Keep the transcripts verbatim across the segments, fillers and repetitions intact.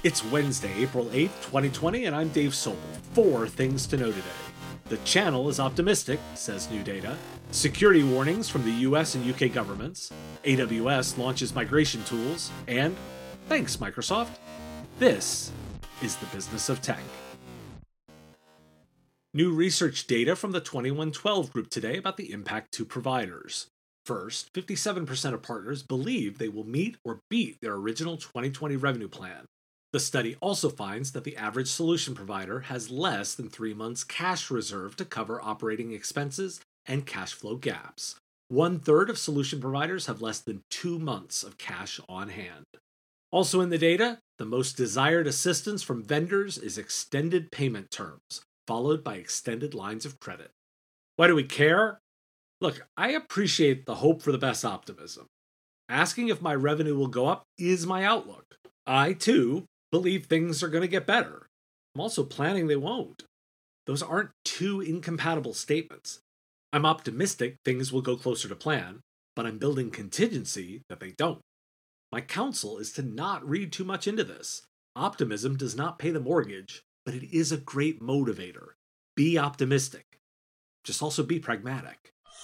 It's Wednesday, April eighth, twenty twenty, and I'm Dave Sobel. Four things to know today. The channel is optimistic, says new data. Security warnings from the U S and U K governments. A W S launches migration tools. And thanks, Microsoft. This is the business of tech. New research data from the twenty-one twelve group today about the impact to providers. First, fifty-seven percent of partners believe they will meet or beat their original twenty twenty revenue plan. The study also finds that the average solution provider has less than three months cash reserve to cover operating expenses and cash flow gaps. One third of solution providers have less than two months of cash on hand. Also in the data, the most desired assistance from vendors is extended payment terms, followed by extended lines of credit. Why do we care? Look, I appreciate the hope for the best optimism. Asking if my revenue will go up is my outlook. I, too, believe things are going to get better. I'm also planning they won't. Those aren't two incompatible statements. I'm optimistic things will go closer to plan, but I'm building contingency that they don't. My counsel is to not read too much into this. Optimism does not pay the mortgage, but it is a great motivator. Be optimistic. Just also be pragmatic.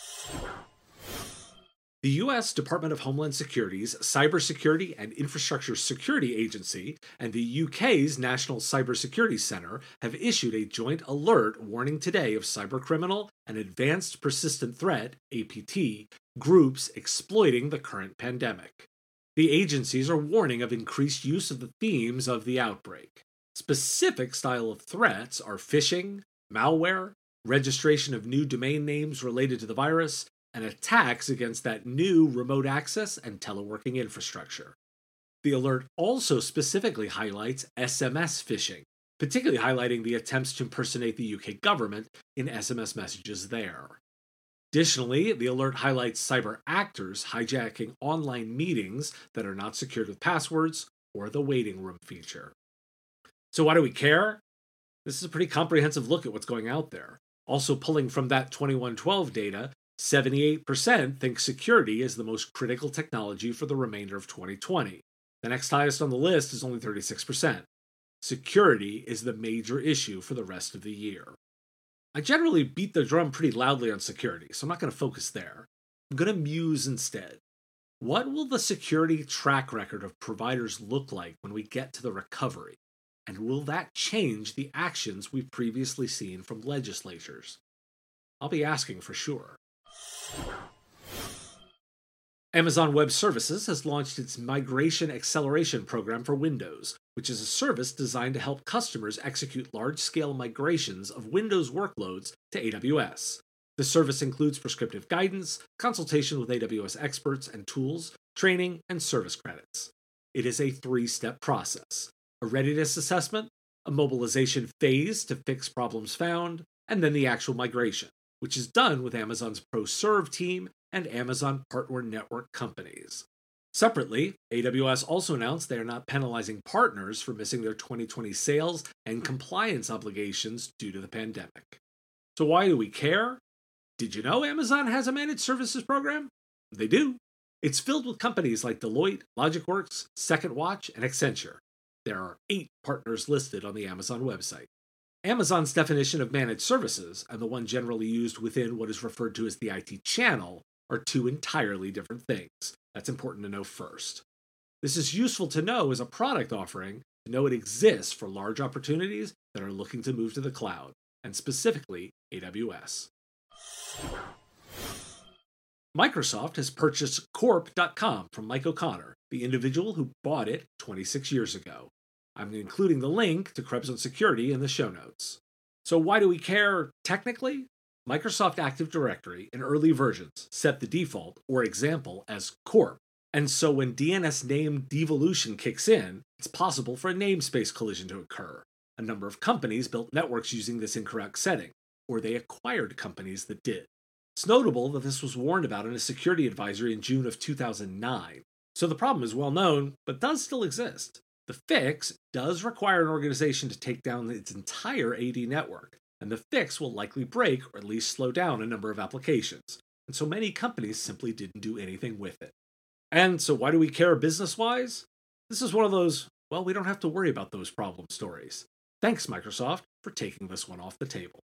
The U S Department of Homeland Security's Cybersecurity and Infrastructure Security Agency and the U K's National Cybersecurity Center have issued a joint alert warning today of cybercriminal and advanced persistent threat, A P T, groups exploiting the current pandemic. The agencies are warning of increased use of the themes of the outbreak. Specific style of threats are phishing, malware, registration of new domain names related to the virus, and attacks against that new remote access and teleworking infrastructure. The alert also specifically highlights S M S phishing, particularly highlighting the attempts to impersonate the U K government in S M S messages there. Additionally, the alert highlights cyber actors hijacking online meetings that are not secured with passwords or the waiting room feature. So why do we care? This is a pretty comprehensive look at what's going out there. Also pulling from that twenty-one twelve data, seventy-eight percent think security is the most critical technology for the remainder of twenty twenty. The next highest on the list is only thirty-six percent. Security is the major issue for the rest of the year. I generally beat the drum pretty loudly on security, so I'm not going to focus there. I'm going to muse instead. What will the security track record of providers look like when we get to the recovery? And will that change the actions we've previously seen from legislatures? I'll be asking for sure. Amazon Web Services has launched its Migration Acceleration Program for Windows, which is a service designed to help customers execute large-scale migrations of Windows workloads to A W S. The service includes prescriptive guidance, consultation with A W S experts and tools, training, and service credits. It is a three-step process: a readiness assessment, a mobilization phase to fix problems found, and then the actual migration, which is done with Amazon's ProServe team and Amazon Partner Network companies. Separately, A W S also announced they are not penalizing partners for missing their twenty twenty sales and compliance obligations due to the pandemic. So why do we care? Did you know Amazon has a managed services program? They do. It's filled with companies like Deloitte, LogicWorks, SecondWatch, and Accenture. There are eight partners listed on the Amazon website. Amazon's definition of managed services and the one generally used within what is referred to as the I T channel are two entirely different things. That's important to know first. This is useful to know as a product offering to know it exists for large opportunities that are looking to move to the cloud, and specifically A W S. Microsoft has purchased Corp dot com from Mike O'Connor, the individual who bought it twenty-six years ago. I'm including the link to Krebs on Security in the show notes. So why do we care technically? Microsoft Active Directory in early versions set the default or example as Corp, and so when D N S name devolution kicks in, it's possible for a namespace collision to occur. A number of companies built networks using this incorrect setting, or they acquired companies that did. It's notable that this was warned about in a security advisory in June of two thousand nine, so the problem is well known, but does still exist. The fix does require an organization to take down its entire A D network, and the fix will likely break or at least slow down a number of applications, and so many companies simply didn't do anything with it. And so why do we care business-wise? This is one of those well, we don't have to worry about those problem stories. Thanks, Microsoft, for taking this one off the table.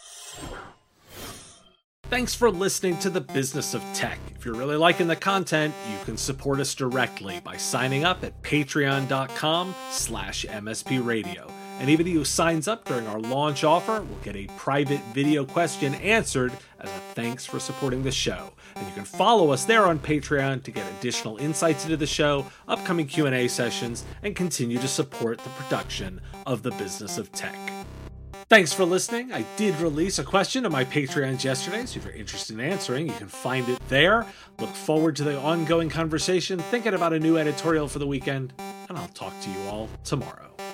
Thanks for listening to The Business of Tech. If you're really liking the content, you can support us directly by signing up at patreon.com slash mspradio. Anybody who signs up during our launch offer will get a private video question answered as a thanks for supporting the show. And you can follow us there on Patreon to get additional insights into the show, upcoming Q and A sessions, and continue to support the production of The Business of Tech. Thanks for listening. I did release a question on my Patreons yesterday, so if you're interested in answering, you can find it there. Look forward to the ongoing conversation, thinking about a new editorial for the weekend, and I'll talk to you all tomorrow.